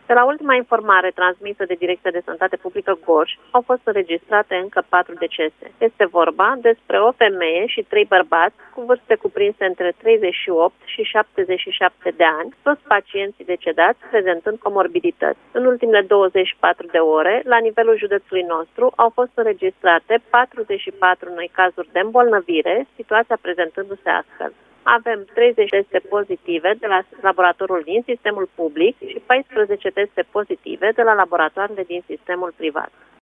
De la ultima informare transmisă de Direcția de Sănătate Publică Gorj, au fost înregistrate încă 4 decese. Este vorba despre o femeie și 3 bărbați cu vârste cuprinse între 38 și 77 de ani, toți pacienții decedați prezentând comorbidități. În ultimele 24 de ore, la nivelul județului nostru, au fost înregistrate 44 noi cazuri de îmbolnăvire, situația prezentându-se astfel. Avem 30 teste pozitive de la laboratorul din sistemul public și 14 teste pozitive de la laboratoarele din sistemul privat.